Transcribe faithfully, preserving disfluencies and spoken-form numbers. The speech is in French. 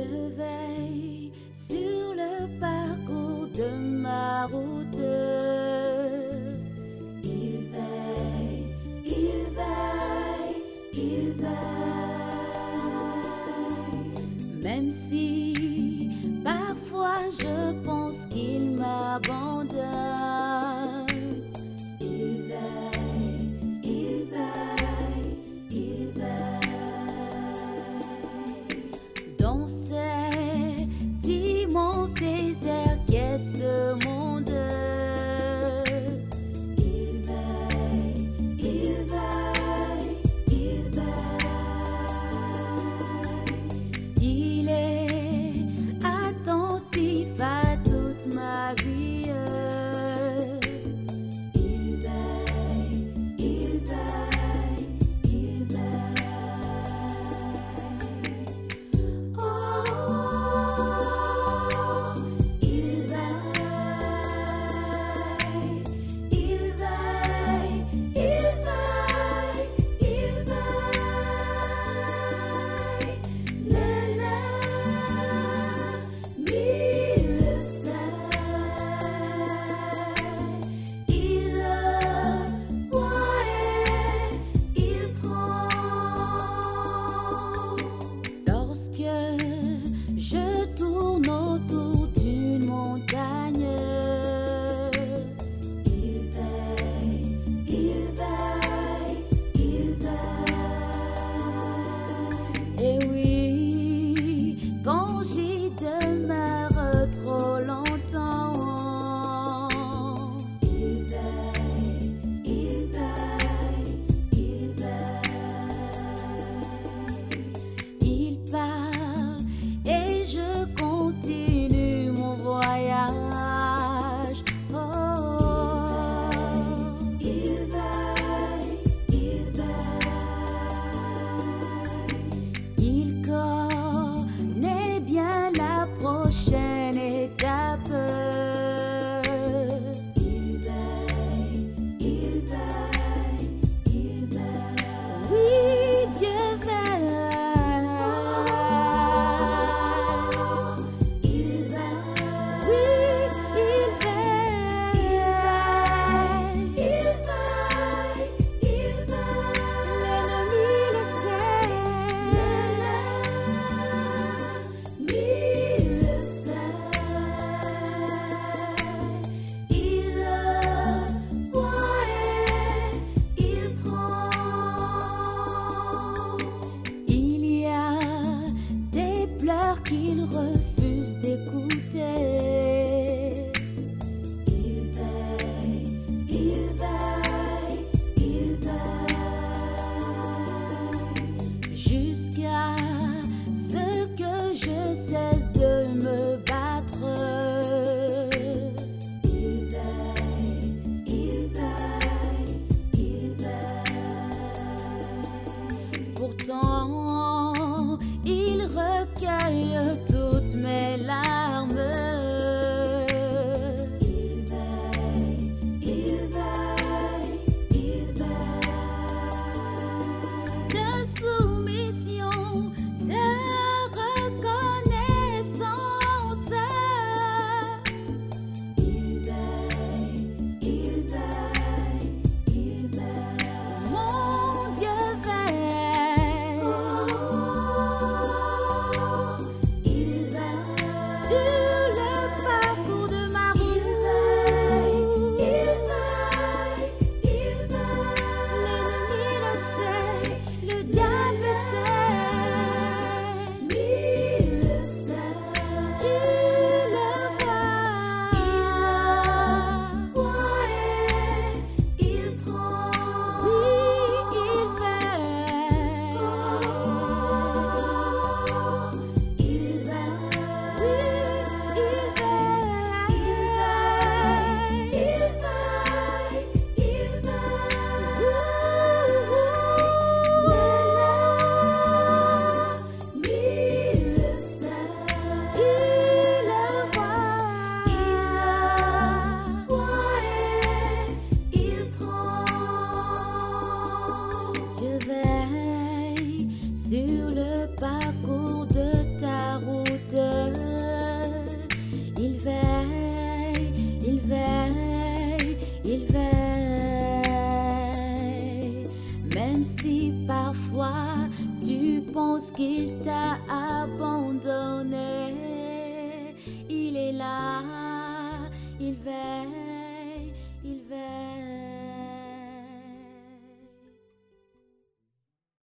Je veille sur le parcours de ma route. Il veille, il veille, il veille. Même si parfois je pense qu'il m'abandonne. Il veille, il veille, il veille. Dans cet immense désert qu'est ce monde. Il veille, il veille, il veille. Il est attentif à toute ma vie. Il veille, il veille, il veille. Oh, il veille, il veille, il veille, il veille. Néné, il le sait, il le voit et il tremble. Lorsque je tourne autour d'une montagne, il veille, il veille, il veille. Et oui, quand j'y demeure trop longtemps, il veille, il veille, il veille. Il parle et je continue mon voyage. Oh, il veille, il veille. Il connaît bien la prochaine étape. Il veille, il veille, il veille. Oui, Dieu veille. Il veille. Oui, il veille. Il veille, il veille. L'ennemi le sait. L'ennemi le sait. Il le voit et il tremble. Il y a des pleurs qu'il refuse d'écouter. Il veille, il veille, il veille. Jusqu'à ce que je cesse de me battre. Il veille, il veille, il veille. Pourtant, il recueille toutes mes larmes. Il veille, il veille, il veille. De soumission, de reconnaissance. Il veille, il veille, il veille. Mon Dieu veille. Oh, il veille. Sur le parcours de ma route. Il veille, il veille. L'ennemi le sait, le diable le sait. Il le sait, il le voit. Il voit et il tremble. Oui, il veille. Oh, il veille. Oui, il veille. Il veille, il veille, il veille. L'ennemi le sait, il le voit. Il voit et il tremble. Dieu veille sur le parcours de ta route. Même si parfois tu penses qu'il t'a abandonné, il est là, il veille.